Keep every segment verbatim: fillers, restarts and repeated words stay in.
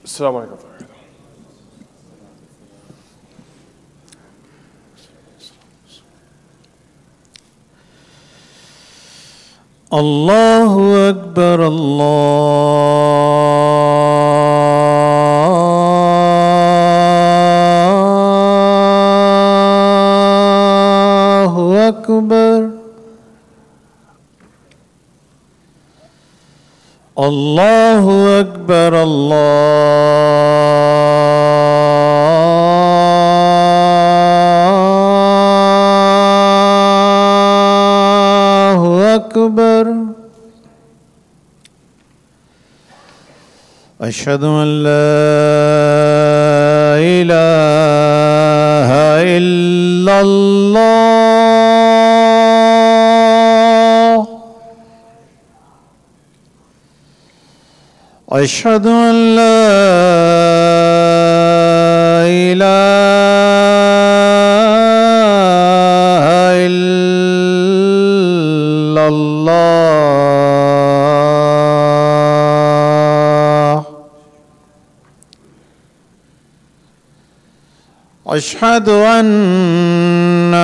السلام عليكم. الله أكبر الله أكبر الله أكبر الله أكبر. أشهد أن لا إله إلا الله. أشهد أن لا إله إلا الله. أشهد أن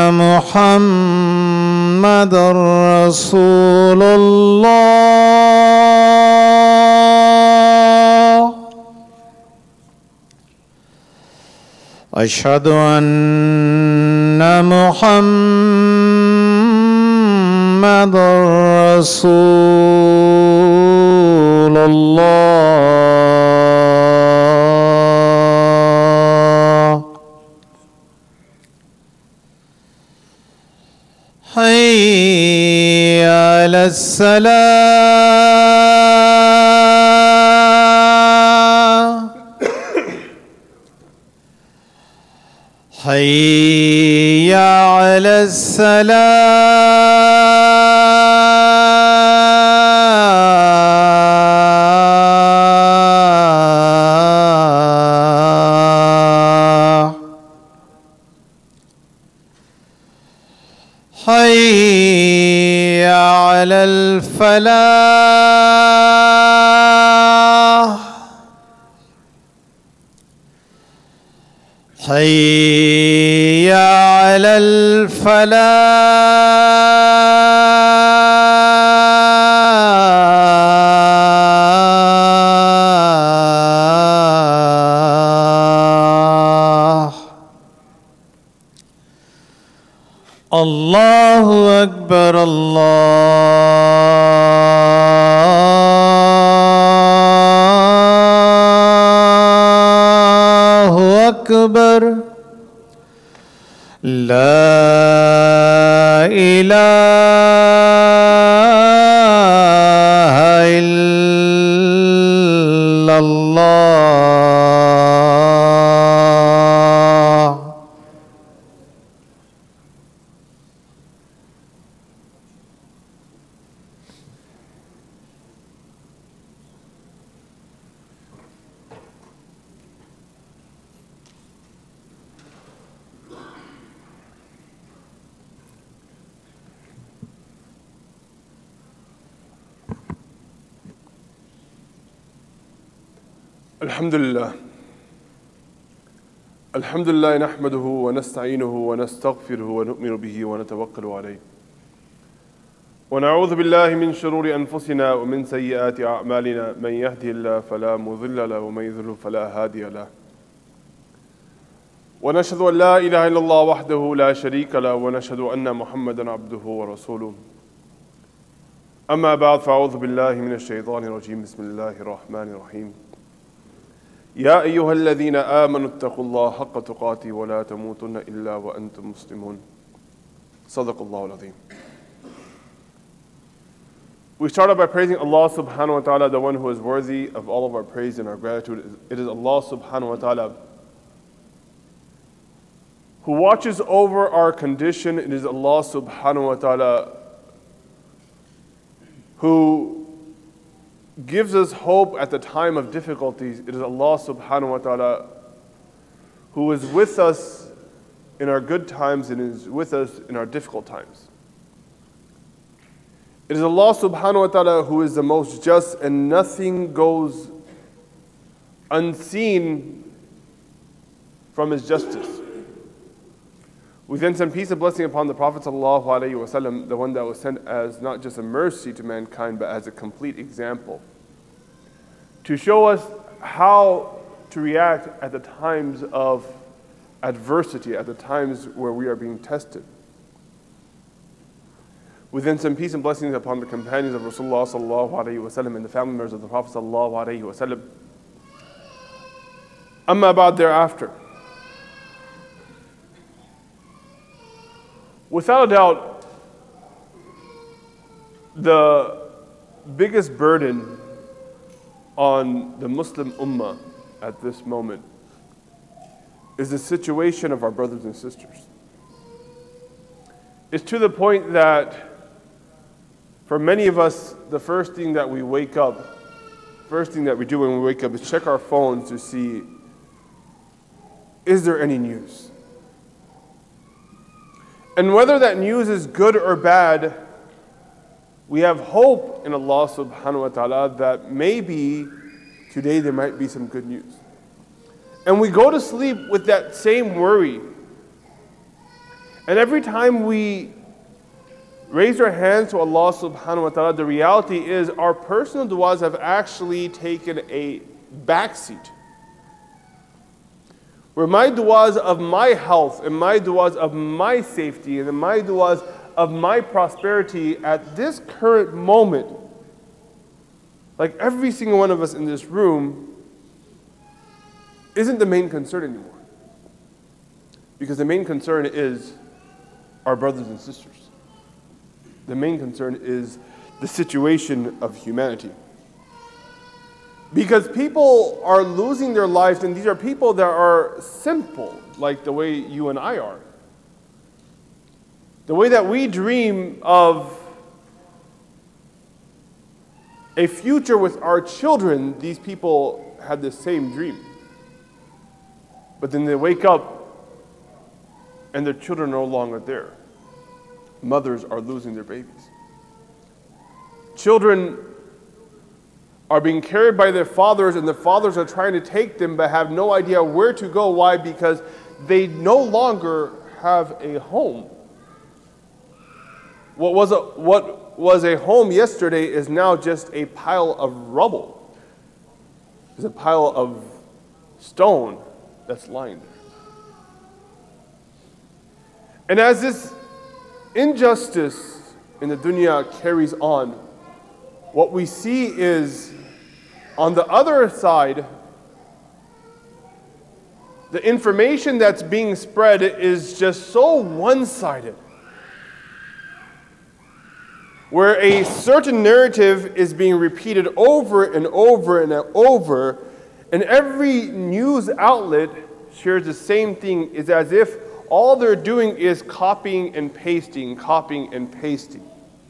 محمدًا رسول الله. أشهد أن محمدًا رسول الله. حي على الصلاة. حي على الصلاة. حي على الفلاح. حي على الفلاح. الله أكبر الله أكبر. لا إله إلا الله. الحمد لله الحمد لله نحمده ونستعينه ونستغفره ونؤمن به ونتوكل عليه ونعوذ بالله من شرور أنفسنا ومن سيئات أعمالنا. من يهده الله فلا مضل له ومن يضلل فلا هادي له. ونشهد أن لا إله إلا الله وحده لا شريك له ونشهد أن محمدا عبده ورسوله. أما بعد فأعوذ بالله من الشيطان الرجيم. بسم الله الرحمن الرحيم. يا أيها الذين آمنوا اتقوا الله حق تقاته ولا تموتن إلا وأنتم مسلمون. صدق الله العظيم. We start out by praising Allah subhanahu wa ta'ala, the one who is worthy of all of our praise and our gratitude. It is Allah subhanahu wa ta'ala who watches over our condition. It is Allah subhanahu wa ta'ala who gives us hope at the time of difficulties. It is Allah subhanahu wa ta'ala who is with us in our good times and is with us in our difficult times. It is Allah subhanahu wa ta'ala who is the most just, and nothing goes unseen from His justice. We then send peace and blessing upon the Prophet ﷺ, the one that was sent as not just a mercy to mankind, but as a complete example, to show us how to react at the times of adversity, at the times where we are being tested. We then send peace and blessings upon the companions of Rasulullah ﷺ and the family members of the Prophet ﷺ. Amma ba'd, thereafter. Without a doubt, the biggest burden on the Muslim Ummah at this moment is the situation of our brothers and sisters. It's to the point that for many of us, the first thing that we wake up, first thing that we do when we wake up is check our phones to see, is there any news? And whether that news is good or bad, we have hope in Allah subhanahu wa ta'ala that maybe today there might be some good news. And we go to sleep with that same worry. And every time we raise our hands to Allah subhanahu wa ta'ala, the reality is our personal du'as have actually taken a backseat. Where my du'as of my health and my du'as of my safety and my du'as of my prosperity at this current moment, like every single one of us in this room, isn't the main concern anymore. Because the main concern is our brothers and sisters. The main concern is the situation of humanity. Because people are losing their lives, and these are people that are simple, like the way you and I are. The way that we dream of a future with our children, these people had the same dream. But then they wake up and their children are no longer there. Mothers are losing their babies. Children are being carried by their fathers, and the fathers are trying to take them but have no idea where to go. Why? Because they no longer have a home. What was a, what was a home yesterday is now just a pile of rubble. It's a pile of stone that's lying there. And as this injustice in the dunya carries on, what we see is, on the other side, the information that's being spread is just so one-sided, where a certain narrative is being repeated over and over and over, and every news outlet shares the same thing. It's as if all they're doing is copying and pasting, copying and pasting.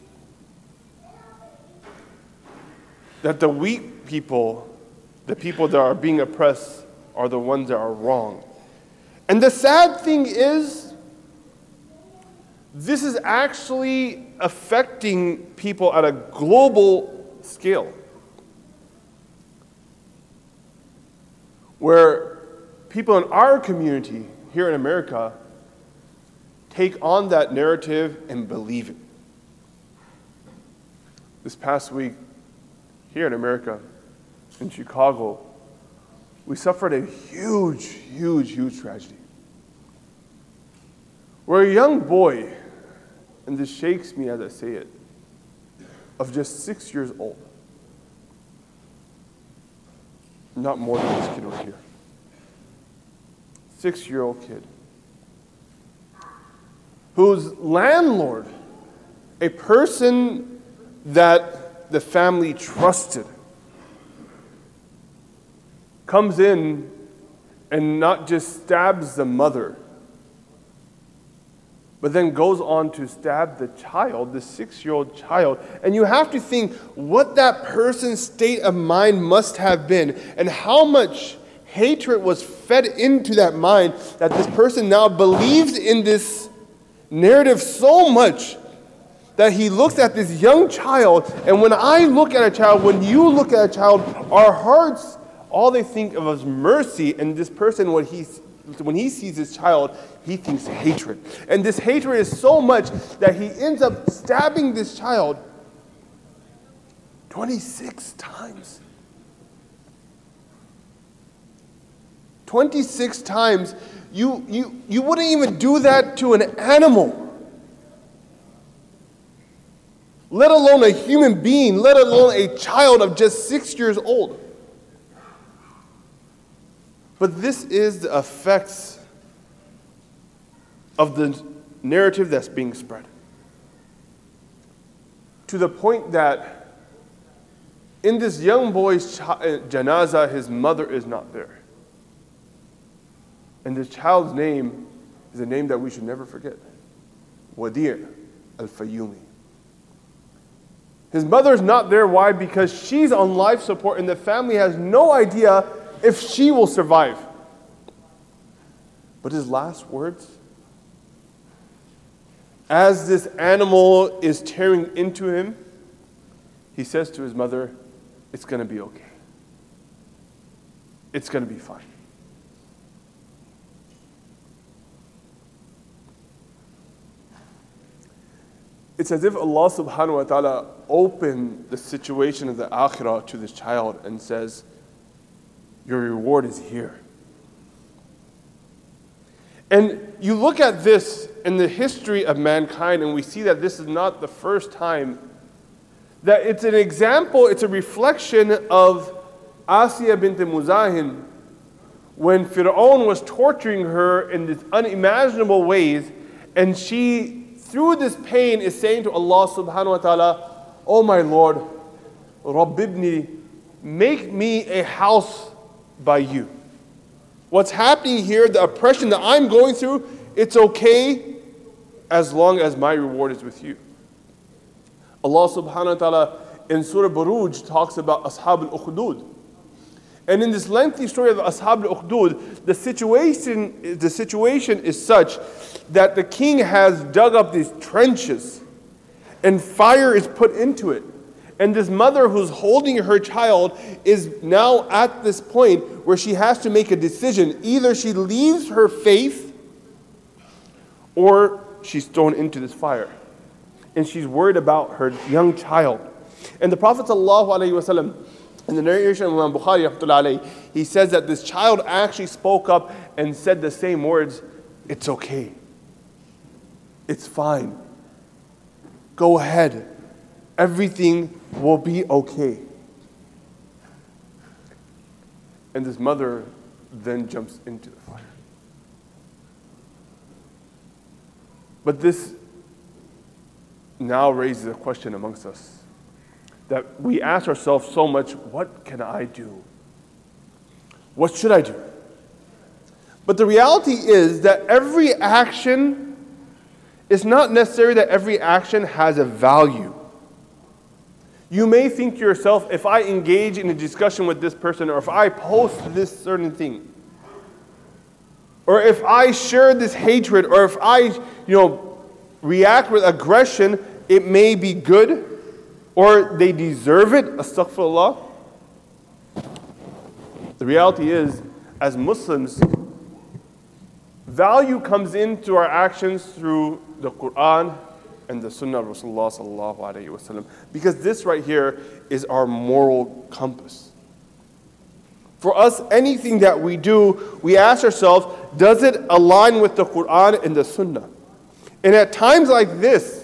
That the weak people, the people that are being oppressed, are the ones that are wrong. And the sad thing is, this is actually affecting people at a global scale. Where people in our community here in America take on that narrative and believe it. This past week, here in America, in Chicago, we suffered a huge, huge, huge tragedy. Where a young boy, and this shakes me as I say it, of just six years old, not more than this kid right here, six-year-old kid, whose landlord, a person that the family trusted, comes in and not just stabs the mother, but then goes on to stab the child, the six-year-old child. And you have to think what that person's state of mind must have been, and how much hatred was fed into that mind that this person now believes in this narrative so much that he looks at this young child. And when I look at a child, when you look at a child, our hearts all they think of is mercy, and this person, when he, when he sees his child, he thinks hatred. And this hatred is so much that he ends up stabbing this child twenty-six times. twenty-six times. You, you, you wouldn't even do that to an animal, let alone a human being, let alone a child of just six years old. But this is the effects of the narrative that's being spread. To the point that in this young boy's janazah, his mother is not there. And this child's name is a name that we should never forget. Wadi' al-Fayyumi. His mother is not there. Why? Because she's on life support and the family has no idea if she will survive. But his last words, as this animal is tearing into him, he says to his mother, it's going to be okay. It's going to be fine. It's as if Allah subhanahu wa ta'ala opened the situation of the akhirah to this child and says, your reward is here. And you look at this in the history of mankind and we see that this is not the first time, that it's an example, it's a reflection of Asiya bint Muzahin when Fir'aun was torturing her in these unimaginable ways, and she through this pain is saying to Allah subhanahu wa ta'ala, oh my Lord, Rabbibni, make me a house by you. What's happening here, the oppression that I'm going through, it's okay as long as my reward is with you. Allah subhanahu wa ta'ala in Surah Buruj talks about Ashab al-Ukhdud. And in this lengthy story of Ashab al-Ukhdud, the situation, the situation is such that the king has dug up these trenches and fire is put into it. And this mother who's holding her child is now at this point where she has to make a decision. Either she leaves her faith or she's thrown into this fire. And she's worried about her young child. And the Prophet ﷺ, in the narration of Imam Bukhari, he says that this child actually spoke up and said the same words, it's okay. It's fine. Go ahead. Everything will be okay. And this mother then jumps into the fire. But this now raises a question amongst us, that we ask ourselves so much, what can I do? What should I do? But the reality is that every action, it's not necessary that every action has a value. You may think to yourself, if I engage in a discussion with this person, or if I post this certain thing, or if I share this hatred, or if I, you know, react with aggression, it may be good, or they deserve it, astaghfirullah. The reality is, as Muslims, value comes into our actions through the Quran and the Sunnah of Rasulullah sallallahu alayhi wa sallam, because this right here is our moral compass. For us, anything that we do, we ask ourselves, does it align with the Quran and the Sunnah? And at times like this,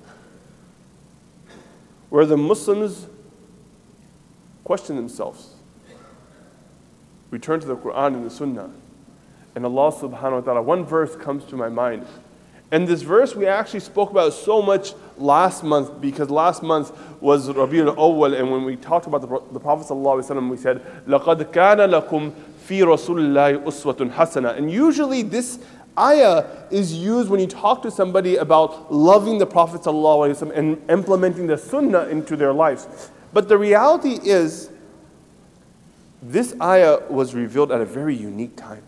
where the Muslims question themselves, we turn to the Quran and the Sunnah, and Allah subhanahu wa ta'ala, one verse comes to my mind. And this verse we actually spoke about so much last month, because last month was Rabi'ul Awwal, and when we talked about the, the Prophet sallallahu alaihi wasallam, we said, لَقَدْ كَانَ لَكُمْ فِي رَسُولِ اللَّهِ أُسْوَةٌ حَسَنَةٌ. And usually this ayah is used when you talk to somebody about loving the Prophet sallallahu alaihi wasallam and implementing the Sunnah into their lives. But the reality is, this ayah was revealed at a very unique time.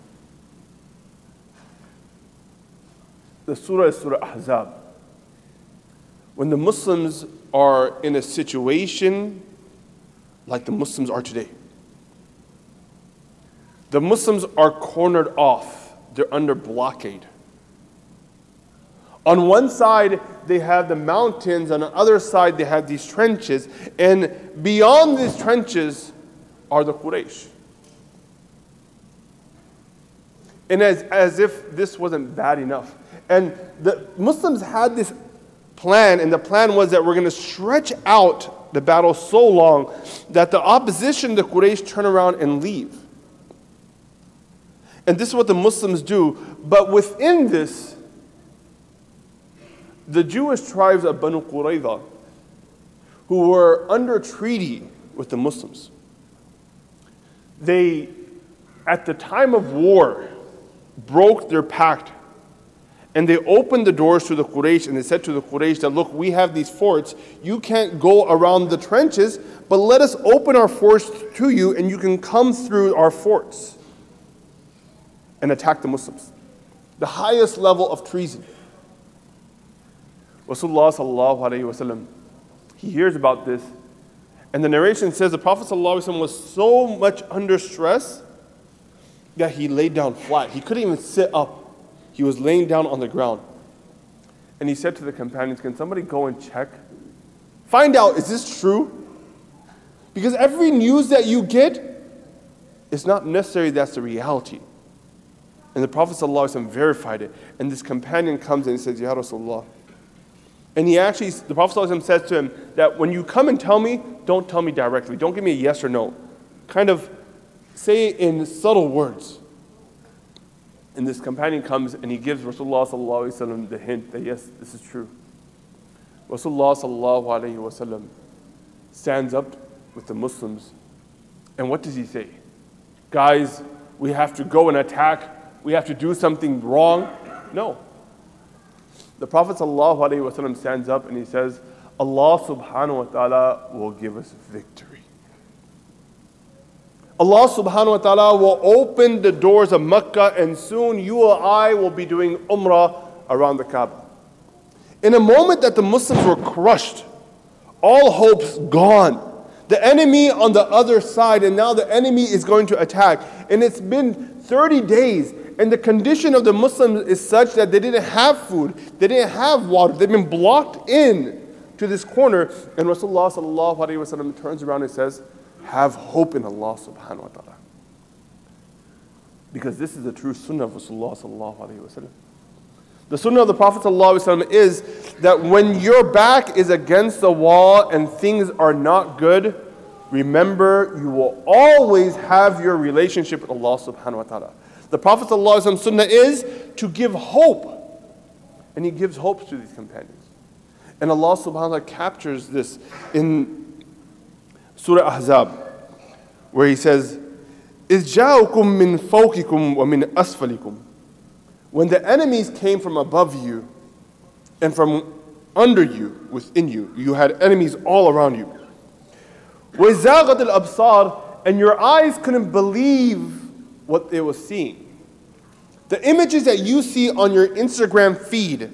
The surah is Surah Ahzab. When the Muslims are in a situation like the Muslims are today, the Muslims are cornered off. They're under blockade. On one side, they have the mountains. On the other side, they have these trenches. And beyond these trenches are the Quraysh. And as, as if this wasn't bad enough. And the Muslims had this plan, and the plan was that we're going to stretch out the battle so long that the opposition, the Quraysh, turn around and leave. And this is what the Muslims do. But within this, the Jewish tribes of Banu Qurayza, who were under treaty with the Muslims, they, at the time of war, broke their pact. And they opened the doors to the Quraysh, and they said to the Quraysh that, look, we have these forts. You can't go around the trenches, but let us open our forts to you, and you can come through our forts and attack the Muslims. The highest level of treason. Rasulullah sallallahu alayhi wa sallam, he hears about this, and the narration says the Prophet sallallahu alayhi wa sallam was so much under stress that he laid down flat. He couldn't even sit up. He was laying down on the ground. And he said to the companions, can somebody go and check? Find out, is this true? Because every news that you get, it's not necessarily that's the reality. And the Prophet ﷺ verified it. And this companion comes and says, Ya Rasulullah. And he actually, the Prophet ﷺ says to him that when you come and tell me, don't tell me directly. Don't give me a yes or no. Kind of say it in subtle words. And this companion comes and he gives Rasulullah sallallahu alaihi wasallam the hint that yes, this is true. Rasulullah sallallahu alaihi wasallam stands up with the Muslims, and what does he say? Guys, we have to go and attack. We have to do something wrong. No. The Prophet sallallahu alaihi wasallam stands up and he says, Allah subhanahu wa ta'ala will give us victory. Allah subhanahu wa ta'ala will open the doors of Mecca, and soon you or I will be doing Umrah around the Kaaba. In a moment that the Muslims were crushed, all hopes gone, the enemy on the other side, and now the enemy is going to attack. And it's been thirty days, and the condition of the Muslims is such that they didn't have food, they didn't have water, they've been blocked in to this corner. And Rasulullah sallallahu alaihi wasallam turns around and says, have hope in Allah subhanahu wa ta'ala. Because this is the true sunnah of Rasulullah sallallahu alayhi wa sallam. The sunnah of the Prophet sallallahu alayhi wa sallam is that when your back is against the wall and things are not good, remember you will always have your relationship with Allah subhanahu wa ta'ala. The Prophet sallallahu alayhi wa sallam sunnah is to give hope. And he gives hope to these companions. And Allah subhanahu wa ta'ala captures this in Surah Ahzab, where he says, إِذْ جَاءُكُم مِّن فَوْقِكُمْ وَمِنْ أَسْفَلِكُمْ. When the enemies came from above you and from under you, within you, you had enemies all around you. وَإِزَاغَتِ الْأَبْصَارِ. And your eyes couldn't believe what they were seeing. The images that you see on your Instagram feed,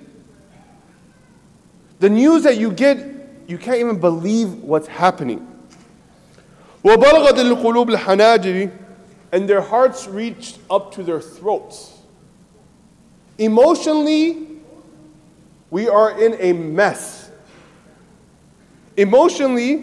the news that you get, you can't even believe what's happening. وَبَلَغَتِ الْقُلُوبِ الْحَنَاجِرِ. And their hearts reached up to their throats. Emotionally, we are in a mess. Emotionally,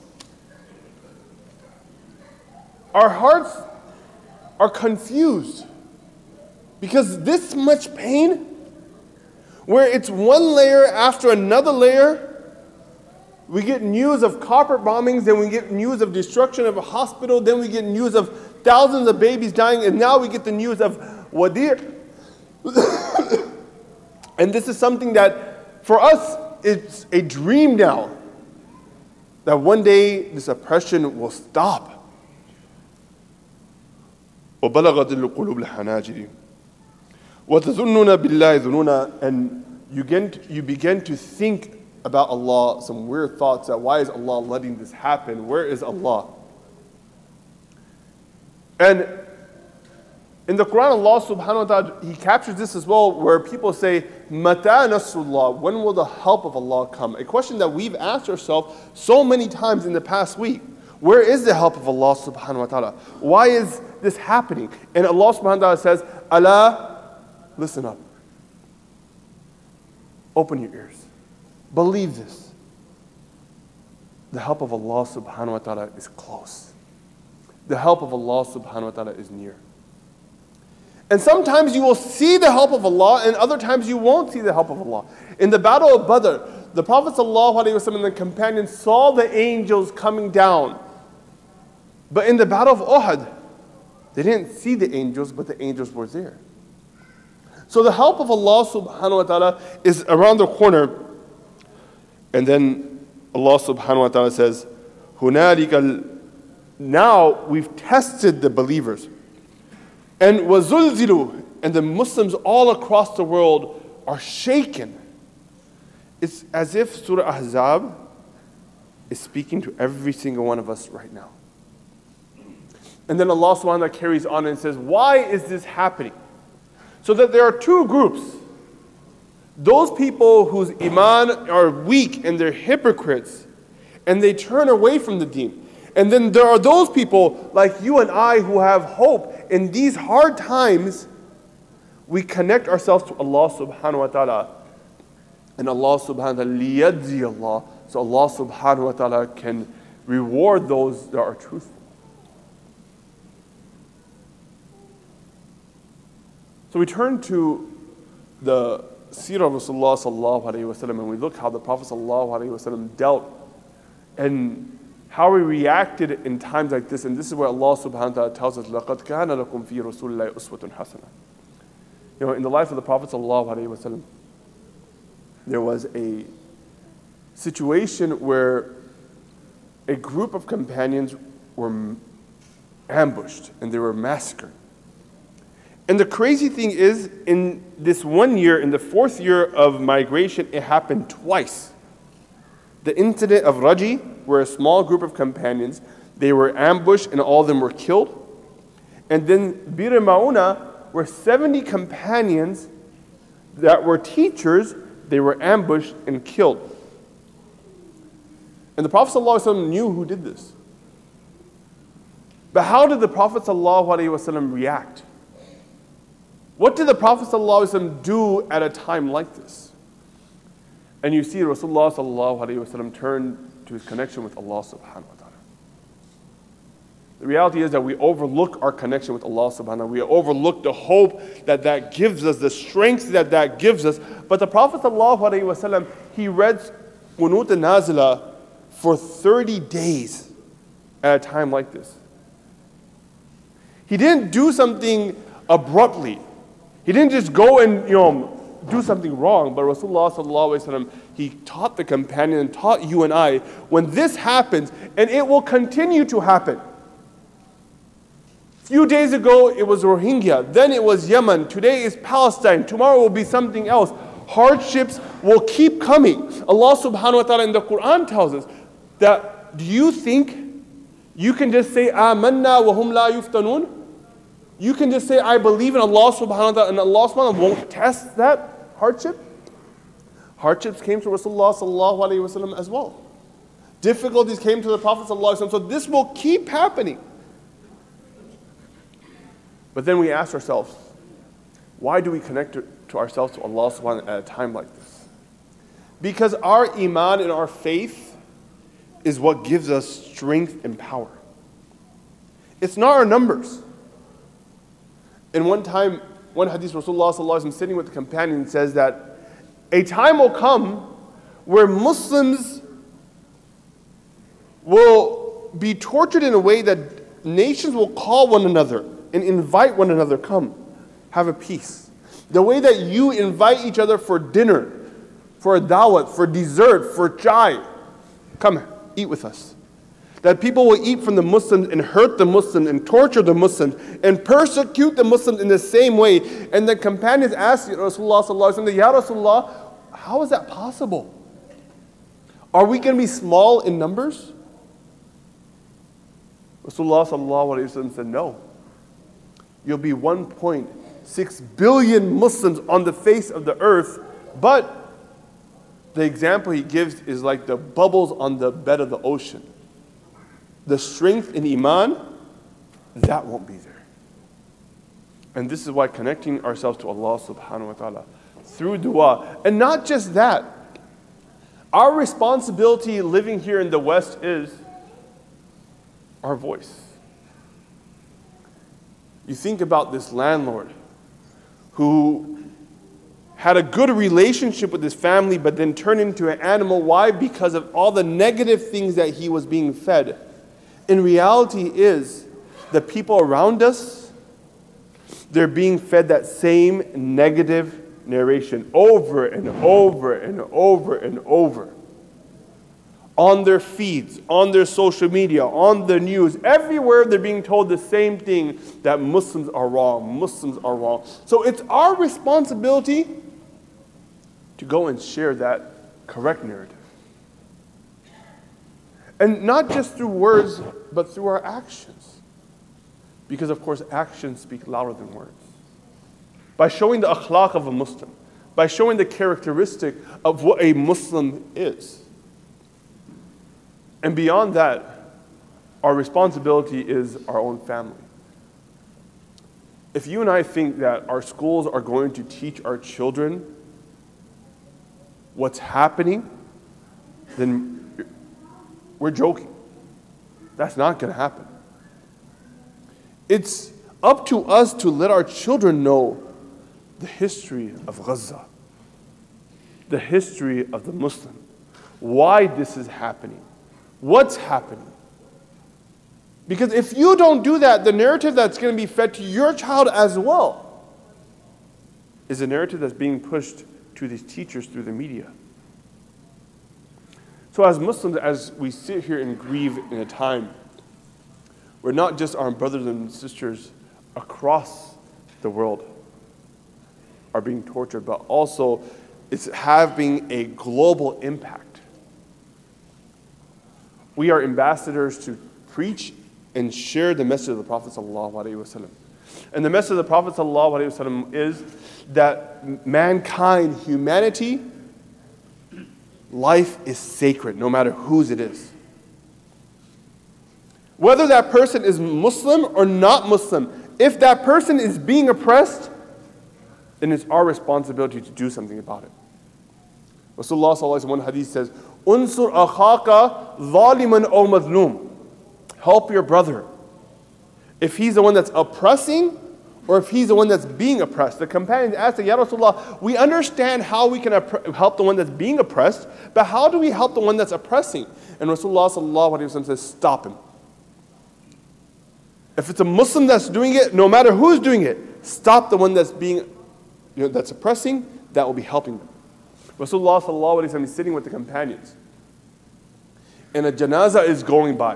our hearts are confused. Because this much pain, where it's one layer after another layer, we get news of carpet bombings, then we get news of destruction of a hospital, then we get news of thousands of babies dying, and now we get the news of Wadir. And this is something that, for us, it's a dream now, that one day this oppression will stop. وَبَلَغَتِ الْقُلُوبِ الْحَنَاجِرِ وَتَظُنُّونَ بِاللَّهِ ظُنُونَ. And you begin, to, you begin to think about Allah, some weird thoughts that why is Allah letting this happen? Where is Allah? And in the Quran, Allah subhanahu wa ta'ala, He captures this as well, where people say, Mata Nasrullah, when will the help of Allah come? A question that we've asked ourselves so many times in the past week. Where is the help of Allah subhanahu wa ta'ala? Why is this happening? And Allah subhanahu wa ta'ala says, Allah, listen up. Open your ears. Believe this. The help of Allah subhanahu wa ta'ala is close. The help of Allah subhanahu wa ta'ala is near. And sometimes you will see the help of Allah, and other times you won't see the help of Allah. In the battle of Badr, the Prophet ﷺ and the companions saw the angels coming down. But in the battle of Uhud, they didn't see the angels, but the angels were there. So the help of Allah subhanahu wa ta'ala is around the corner. And then Allah subhanahu wa ta'ala says, هُنَالِكَ Now we've tested the believers. And وَزُلْزِلُوا And the Muslims all across the world are shaken. It's as if Surah Ahzab is speaking to every single one of us right now. And then Allah subhanahu wa ta'ala carries on and says, why is this happening? So that there are two groups. Those people whose iman are weak and they're hypocrites and they turn away from the deen. And then there are those people like you and I who have hope. In these hard times, we connect ourselves to Allah subhanahu wa ta'ala. And Allah subhanahu wa ta'ala, liyadzi Allah. So Allah subhanahu wa ta'ala can reward those that are truthful. So we turn to the seerah of Rasulullah sallallahu alayhi wa sallam, and we look how the Prophet sallallahu alayhi wa sallam dealt and how he reacted in times like this. And this is where Allah subhanahu wa ta'ala tells us, لَقَدْ كَانَ لَكُمْ فِي رَسُولِ اللَّهِ أُسْوَةٌ حَسَنَةٌ. You know, in the life of the Prophet sallallahu alayhi wa sallam, there was a situation where a group of companions were ambushed and they were massacred. And the crazy thing is, in this one year, in the fourth year of migration, it happened twice. The incident of Raji, where a small group of companions, they were ambushed and all of them were killed. And then Bir Mauna, where seventy companions that were teachers, they were ambushed and killed. And the Prophet ﷺ knew who did this. But how did the Prophet ﷺ react? What did the Prophet ﷺ do at a time like this? And you see Rasulullah ﷺ turn to his connection with Allah subhanahu wa ta'ala. The reality is that we overlook our connection with Allah subhanahu wa ta'ala. We overlook the hope that that gives us, the strength that that gives us. But the Prophet ﷺ, he read Qunut al-Nazila for thirty days at a time like this. He didn't do something abruptly. He didn't just go and, you know, do something wrong, but Rasulullah sallallahu alaihi wasallam, he taught the companion and taught you and I, when this happens, and it will continue to happen. A few days ago, it was Rohingya, then it was Yemen, today is Palestine, tomorrow will be something else. Hardships will keep coming. Allah subhanahu wa ta'ala in the Quran tells us that, do you think you can just say, Amanna wa hum la yuftanun? You can just say, I believe in Allah subhanahu wa ta'ala, and Allah subhanahu wa ta'ala won't test that hardship? Hardships came to Rasulullah sallallahu alayhi wa sallam as well. Difficulties came to the Prophet sallallahu alayhi wa sallam. So this will keep happening. But then we ask ourselves, why do we connect to ourselves to Allah subhanahu wa ta'ala at a time like this? Because our iman and our faith is what gives us strength and power. It's not our numbers. And one time, one hadith, Rasulullah sallallahu alaihi wasallam sitting with the companion says that a time will come where Muslims will be tortured in a way that nations will call one another and invite one another, come, have a peace. The way that you invite each other for dinner, for a dawat, for dessert, for chai, come, eat with us. That people will eat from the Muslims and hurt the Muslims and torture the Muslims and persecute the Muslims in the same way. And the companions asked Rasulullah sallallahu alaihi wasallam, Ya Rasulullah, how is that possible? Are we going to be small in numbers? Rasulullah sallallahu alaihi wasallam said, no. You'll be one point six billion Muslims on the face of the earth, but the example he gives is like the bubbles on the bed of the ocean. the strength in Iman, that won't be there. And this is why connecting ourselves to Allah subhanahu wa ta'ala through dua, and not just that, our responsibility living here in the West is our voice. You think about this landlord who had a good relationship with his family but then turned into an animal. Why? Because of all the negative things that he was being fed. In reality is the people around us, they're being fed that same negative narration over and over and over and over. On their feeds, on their social media, on the news, everywhere they're being told the same thing, that Muslims are wrong, Muslims are wrong. So it's our responsibility to go and share that correct narrative. And not just through words, but through our actions. Because of course actions speak louder than words. By showing the akhlaq of a Muslim, by showing the characteristic of what a Muslim is. And beyond that, our responsibility is our own family. If you and I think that our schools are going to teach our children what's happening, then we're joking. That's not going to happen. It's up to us to let our children know the history of Gaza, the history of the Muslim, why this is happening, what's happening. Because if you don't do that, the narrative that's going to be fed to your child as well is a narrative that's being pushed to these teachers through the media. So as Muslims, as we sit here and grieve in a time where not just our brothers and sisters across the world are being tortured, but also it's having a global impact. We are ambassadors to preach and share the message of the Prophet ﷺ. And the message of the Prophet ﷺ is that mankind, humanity, life is sacred, no matter whose it is. Whether that person is Muslim or not Muslim, if that person is being oppressed, then it's our responsibility to do something about it. Rasulullah sallallahu alaihi wasallam, one hadith says, "Unsur akhaka zaliman aw mazlum." Help your brother. If he's the one that's oppressing, or if he's the one that's being oppressed. The companions asked, Ya Rasulullah, we understand how we can help the one that's being oppressed, but how do we help the one that's oppressing? And Rasulullah sallallahu alaihi wasallam says, stop him. If it's a Muslim that's doing it, no matter who's doing it, stop the one that's being, you know, that's oppressing. That will be helping them. Rasulullah sallallahu alaihi wasallam is sitting with the companions, and a janazah is going by.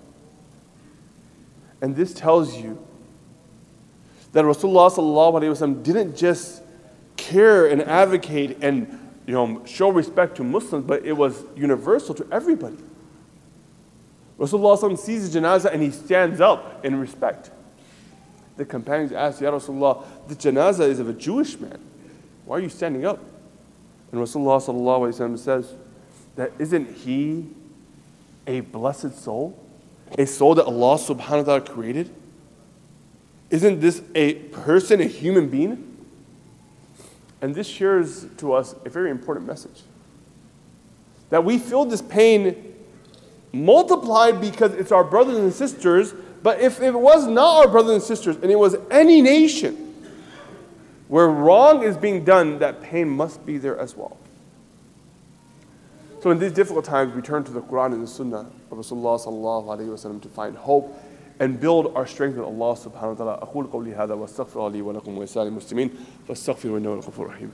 And this tells you that Rasulullah sallallahu alaihi wasallam didn't just care and advocate and, you know, show respect to Muslims, but it was universal to everybody. Rasulullah sallallahu alaihi wasallam sees the janazah and he stands up in respect. The companions asked, Ya Rasulullah, the janazah is of a Jewish man. Why are you standing up? And Rasulullah sallallahu alaihi wasallam says that isn't he a blessed soul? A soul that Allah subhanahu wa ta'ala created? Isn't this a person, a human being? And this shares to us a very important message. That we feel this pain multiplied because it's our brothers and sisters, but if it was not our brothers and sisters, and it was any nation where wrong is being done, that pain must be there as well. So in these difficult times, we turn to the Quran and the Sunnah of Rasulullah sallallahu alaihi wasallam to find hope and build our strength with Allah subhanahu wa ta'ala. أقول قولي هذا واستغفر لي ولكم ولسائر المسلمين فاستغفروا إنه هو الغفور الرحيم.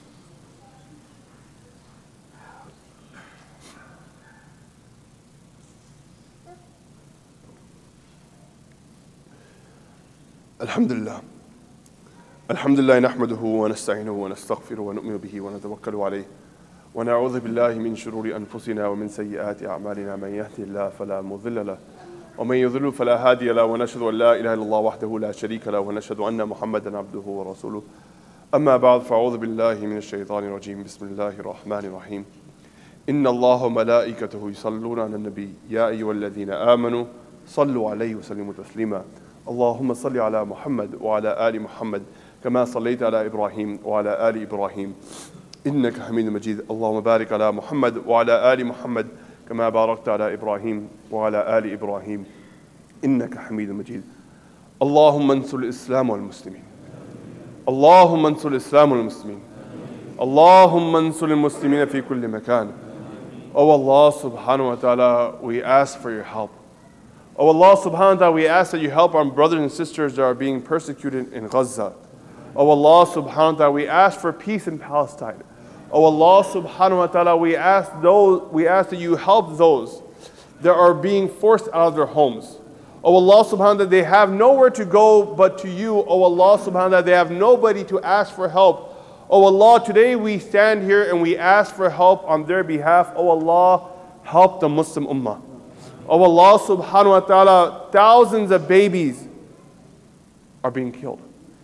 الحمد لله الحمد لله نحمده ونستعينه ونستغفره ونؤمن به ونتوكل عليه ونعوذ بالله من شرور أنفسنا ومن سيئات أعمالنا من يهده الله فلا مضل له ومن يضلل فلا هادي له ونشهد أن لا إله إلا الله وحده لا شريك له ونشهد أن محمدا عبده ورسوله أما بعد فأعوذ بالله من الشيطان الرجيم بسم الله الرحمن الرحيم إن الله وملائكته يصلون على النبي يا أيها الذين آمنوا صلوا عليه وسلموا تسليما. اللهم صل على محمد وعلى آل محمد كما صليت على إبراهيم وعلى آل إبراهيم إنك حميد مجيد. اللهم بارك على محمد وعلى آل محمد كما باركت على إبراهيم وعلى آل إبراهيم إنك حميد مجيد. اللهم انصر الإسلام والمسلمين. اللهم انصر الإسلام والمسلمين. اللهم انصر المسلمين في كل مكان. Oh Allah subhanahu wa ta'ala, we ask for your help. Oh Allah subhanahu wa ta'ala, we ask that you help our brothers and sisters that are being persecuted in Gaza. Oh Allah subhanahu wa ta'ala, we ask for peace in Palestine. Oh Allah subhanahu wa ta'ala, we ask those, we ask that you help those that are being forced out of their homes. Oh Allah subhanahu wa ta'ala, they have nowhere to go but to you. Oh Allah subhanahu wa ta'ala, they have nobody to ask for help. Oh Allah, today we stand here and we ask for help on their behalf. Oh Allah, help the Muslim Ummah. Oh Allah subhanahu wa ta'ala, thousands of babies are being killed.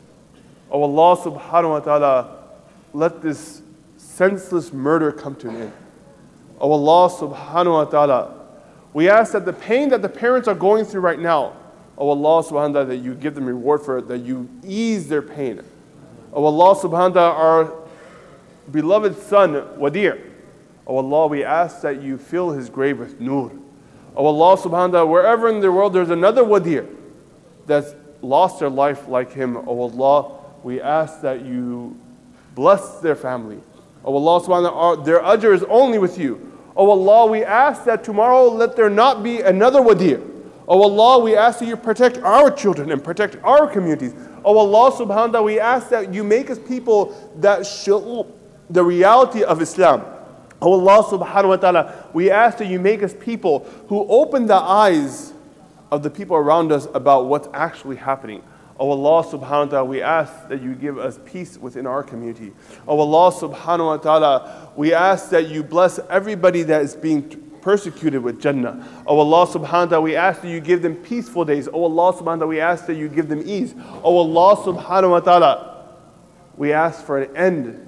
Oh Allah subhanahu wa ta'ala, let this senseless murder come to an end. Oh Allah subhanahu wa ta'ala, we ask that the pain that the parents are going through right now, oh Allah subhanahu wa ta'ala, that you give them reward for it, that you ease their pain. Oh Allah subhanahu wa ta'ala, our beloved son, Wadi', oh Allah, we ask that you fill his grave with nur. Oh Allah subhanahu wa ta'ala, wherever in the world there's another Wadi' that's lost their life like him, oh Allah, we ask that you bless their family. Oh Allah subhanahu wa ta'ala, their ajr is only with you. Oh Allah, we ask that tomorrow let there not be another Wadi'. Oh Allah, we ask that you protect our children and protect our communities. Oh Allah subhanahu wa ta'ala, we ask that you make us people that show the reality of Islam. Oh Allah subhanahu wa ta'ala, we ask that you make us people who open the eyes of the people around us about what's actually happening. Oh Allah subhanahu wa ta'ala, we ask that you give us peace within our community. Oh Allah subhanahu wa ta'ala, we ask that you bless everybody that is being persecuted with Jannah. Oh Allah subhanahu wa ta'ala, we ask that you give them peaceful days. Oh Allah subhanahu wa ta'ala, we ask that you give them ease. Oh Allah subhanahu wa ta'ala, we ask for an end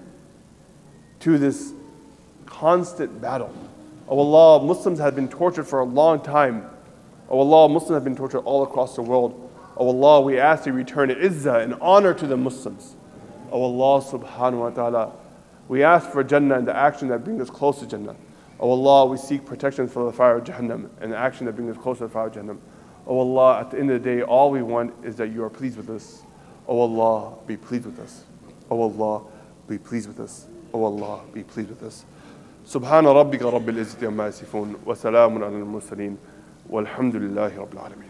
to this constant battle. Oh Allah, Muslims have been tortured for a long time. Oh Allah, Muslims have been tortured all across the world. Oh Allah, we ask you return izzah and honor to the Muslims. Oh Allah subhanahu wa ta'ala, we ask for Jannah and the action that brings us close to Jannah. Oh Allah, we seek protection from the fire of Jahannam and the action that brings us closer to the fire of Jahannam. Oh Allah, at the end of the day, all we want is that you are pleased with us. Oh Allah, be pleased with us. Oh Allah, be pleased with us. Oh Allah, be pleased with us. Subhana rabbika rabbil izzati amma yasifun wa salamun ala al-mursaleen walhamdulillahi rabbil alameen.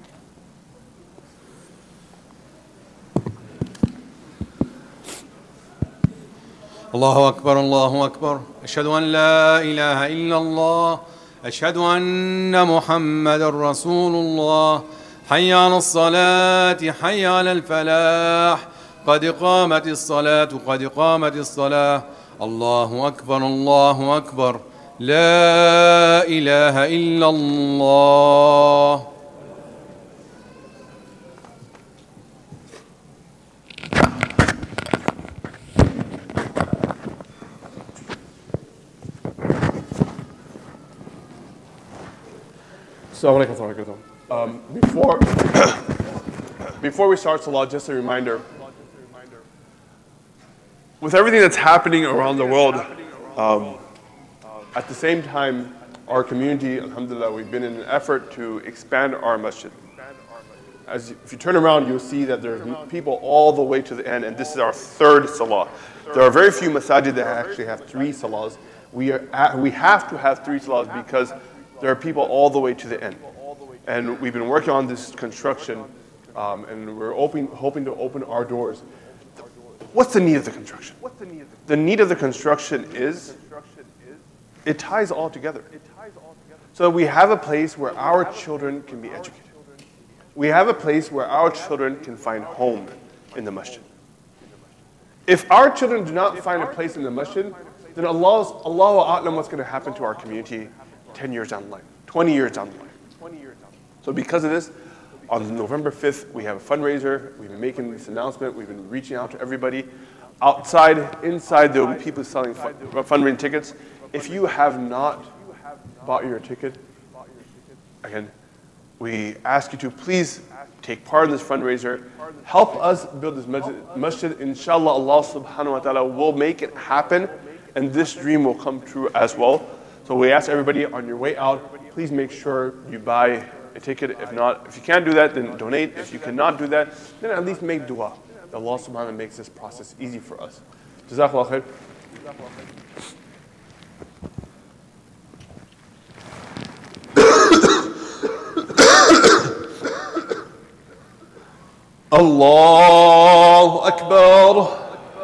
الله أكبر الله أكبر أشهد أن لا إله إلا الله أشهد أن محمد رسول الله حي على الصلاة حي على الفلاح قد قامت الصلاة قد قامت الصلاة الله أكبر الله أكبر لا إله إلا الله. Um, before, before we start Salah, just a reminder, with everything that's happening around the world, um, at the same time, our community, alhamdulillah, we've been in an effort to expand our masjid. As if you turn around, you'll see that there's people all the way to the end, and this is our third Salah. There are very few masajid that actually have three Salahs. We, are at, we have to have three Salahs because there are people all the way to the end. And we've been working on this construction, um, and we're open, hoping to open our doors. What's the need of the construction? The need of the construction is, it ties all together. So we have a place where our children can be educated. We have a place where our children can find home in the masjid. If our children do not find a place in the masjid, then Allah's, Allahu A'lam what's going to happen to our community ten years down the line, twenty years down the line. So because of this, on November fifth, we have a fundraiser. We've been making this announcement. We've been reaching out to everybody. Outside, inside, there will be people selling fun, fundraising tickets. If you have not bought your ticket, again, we ask you to please take part in this fundraiser. Help us build this masjid. masjid. Inshallah, Allah subhanahu wa ta'ala will make it happen, and this dream will come true as well. So we ask everybody on your way out, please make sure you buy a ticket. If not, if you can't do that, then donate. If you cannot do that, then at least make dua. Allah subhanahu wa ta'ala makes this process easy for us. Jazakallah khair. Allahu Akbar.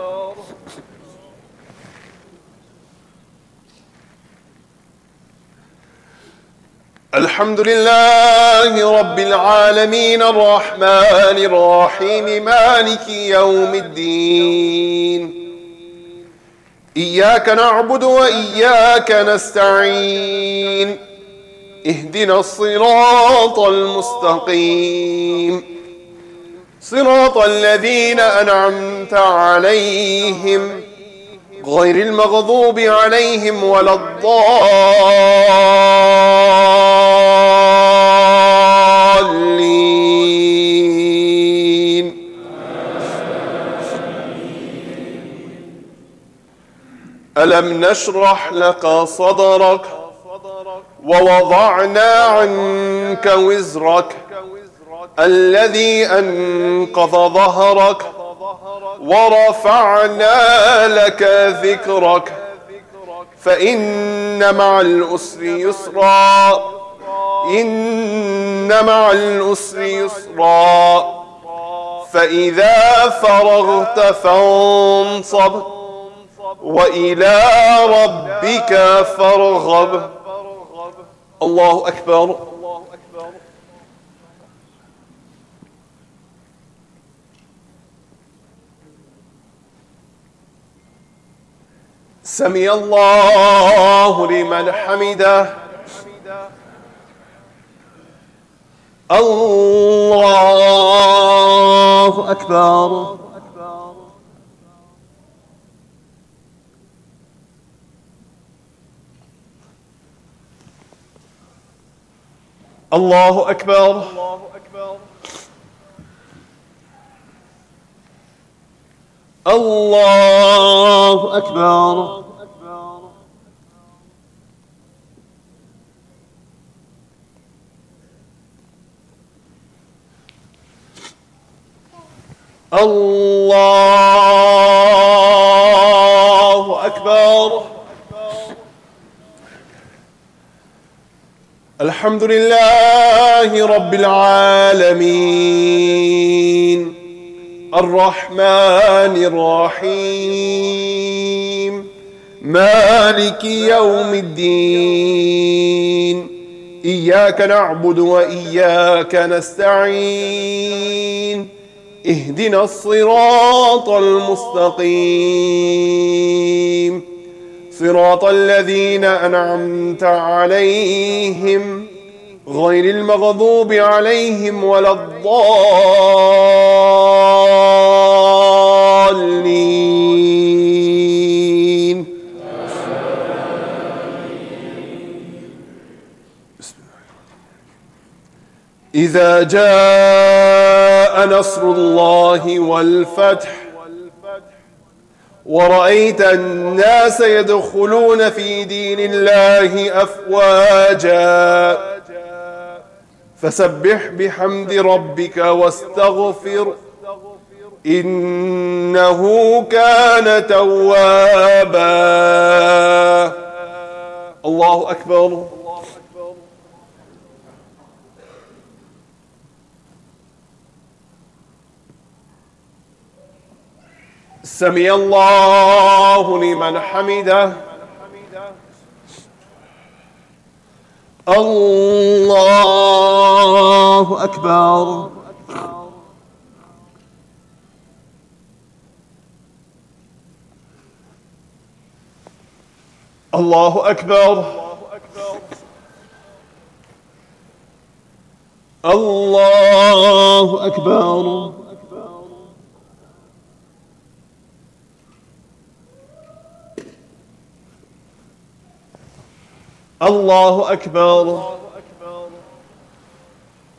الحمد لله رب العالمين الرحمن الرحيم مالك يوم الدين إياك نعبد وإياك نستعين اهدنا الصراط المستقيم صراط الذين أنعمت عليهم غير المغضوب عليهم ولا الضالين ألم نشرح لك صدرك ووضعنا عنك وزرك الذي أنقض ظهرك ورفعنا لك ذكرك فإن مع العسر يسرا إن مع العسر يسرا فإذا فرغت فانصب وإلى ربك فارغب. الله أكبر. سمع الله لمن حمده. الله أكبر. الله أكبر. الله أكبر. الله أكبر. الحمد لله رب العالمين الرحمن الرحيم مالك يوم الدين إياك نعبد وإياك نستعين اهدنا الصراط المستقيم صراط الذين أنعمت عليهم غير المغضوب عليهم ولا الضالين. إذا جاء نصر الله والفتح ورأيت الناس يدخلون في دين الله أفواجا فسبح بحمد ربك واستغفر إنه كان توابا. الله أكبر. سمع الله لمن حمده. الله أكبر. الله أكبر. الله أكبر. الله أكبر.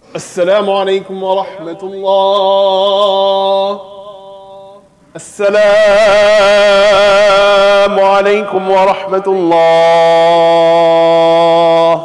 Assalamu alaikum wa rahmatullah. Assalamu alaikum wa rahmatullah.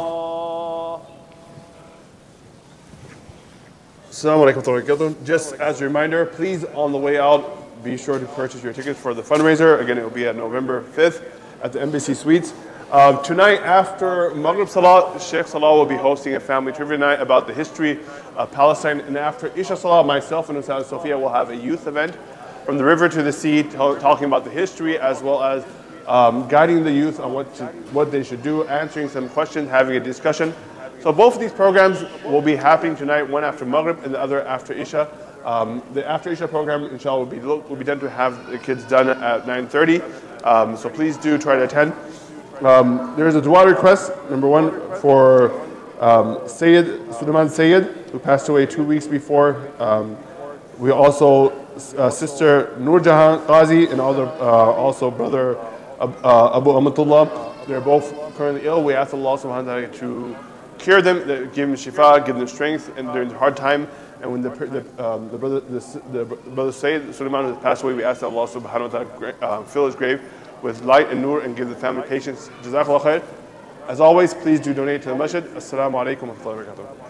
Assalamu alaikum wa rahmatullah. Just as a reminder, please on the way out, be sure to purchase your tickets for the fundraiser. Again, it will be at November fifth at the Embassy Suites. Um, tonight after Maghrib Salah, Sheikh Salah will be hosting a family trivia night about the history of Palestine. And after Isha Salah, myself and Ustaz Sophia will have a youth event from the river to the sea, talking about the history as well as um, guiding the youth on what, to, what they should do, answering some questions, having a discussion. So both of these programs will be happening tonight, one after Maghrib and the other after Isha. Um, the after Isha program, inshallah, will be, will be done to have the kids done at nine thirty. Um, so please do try to attend. Um, there is a dua request, number one, for um, Sayyid, Suleiman Sayyid, who passed away two weeks before. Um, we also, uh, sister Nur Jahan Qazi, and other, uh, also brother uh, Abu Amatullah. They're both currently ill. We ask Allah subhanahu wa ta'ala to cure them, give them shifa, give them strength and during the hard time. And when the, the, um, the brother the, the brother Sayyid Suleiman has passed away, we ask that Allah subhanahu wa ta'ala uh, fill his grave with light and nur and give the family patience. Jazakallah khair. As always, please do donate to the masjid. Assalamu alaikum wa rahmatullahi wa barakatuh.